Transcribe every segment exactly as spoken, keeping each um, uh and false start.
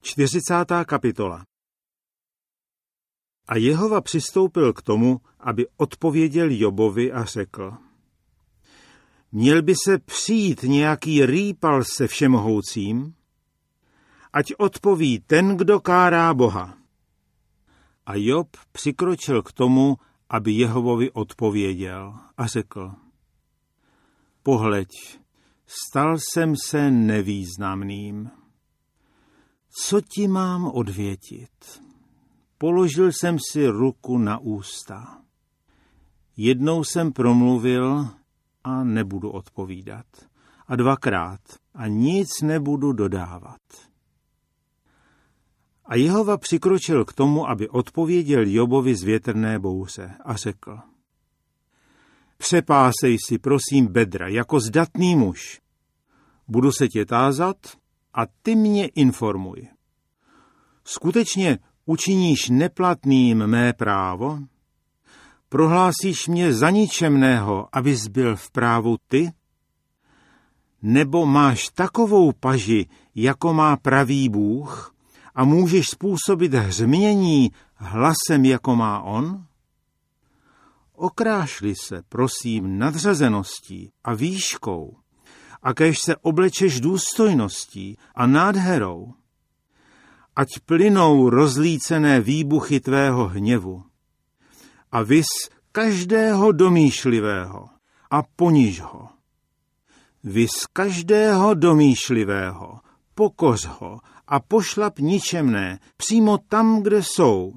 čtyřicátá kapitola. A Jehova přistoupil k tomu, aby odpověděl Jobovi a řekl: Měl by se přijít nějaký rýpal se všemohoucím, ať odpoví ten, kdo kárá Boha. A Job přikročil k tomu, aby Jehovovi odpověděl a řekl: Pohleď, stal jsem se nevýznamným. Co ti mám odvětit? Položil jsem si ruku na ústa. Jednou jsem promluvil a nebudu odpovídat. A dvakrát a nic nebudu dodávat. A Jehova přikročil k tomu, aby odpověděl Jobovi z větrné bouře a řekl: Přepásej si, prosím, bedra jako zdatný muž. Budu se tě tázat a ty mě informuj. Skutečně učiníš neplatným mé právo? Prohlásíš mě za ničemného, abys byl v právu ty? Nebo máš takovou paži, jako má pravý Bůh, a můžeš způsobit hřmění hlasem, jako má on? Okrášli se, prosím, nadřazeností a výškou, a kéž se oblečeš důstojností a nádherou. Ať plynou rozlícené výbuchy tvého hněvu a vys každého domýšlivého a poniž ho. Vys každého domýšlivého, pokoř ho a pošlap ničemné přímo tam, kde jsou.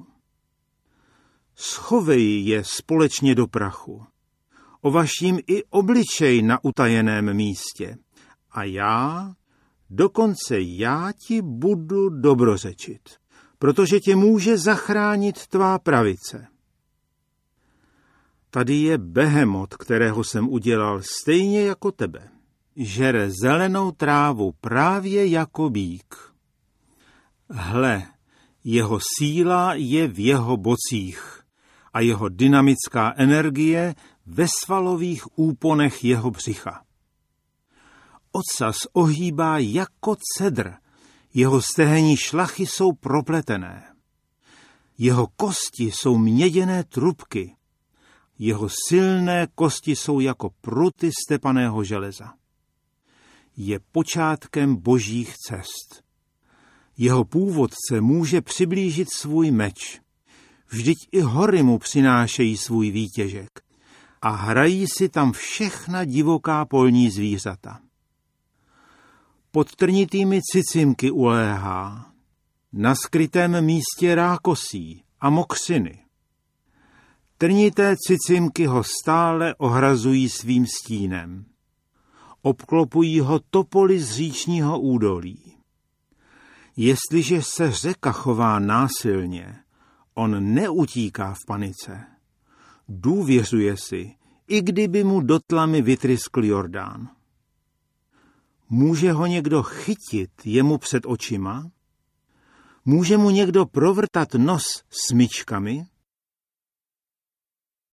Schovej je společně do prachu, ovaším i obličej na utajeném místě, a já, dokonce já ti budu dobrořečit, protože tě může zachránit tvá pravice. Tady je behemot, kterého jsem udělal stejně jako tebe. Žere zelenou trávu právě jako býk. Hle, jeho síla je v jeho bocích a jeho dynamická energie ve svalových úponech jeho břicha. Ocas ohýbá jako cedr, jeho stehenní šlachy jsou propletené. Jeho kosti jsou měděné trubky, jeho silné kosti jsou jako pruty stepaného železa. Je počátkem božích cest. Jeho původce může přiblížit svůj meč. Vždyť i hory mu přinášejí svůj výtěžek a hrají si tam všechna divoká polní zvířata. Pod trnitými cicimky uléhá, na skrytém místě rákosí a mokřiny. Trnité cicimky ho stále ohrazují svým stínem. Obklopují ho topoly z říčního údolí. Jestliže se řeka chová násilně, on neutíká v panice. Důvěřuje si, i kdyby mu do tlamy vytryskl Jordán. Může ho někdo chytit jemu před očima? Může mu někdo provrtat nos smyčkami?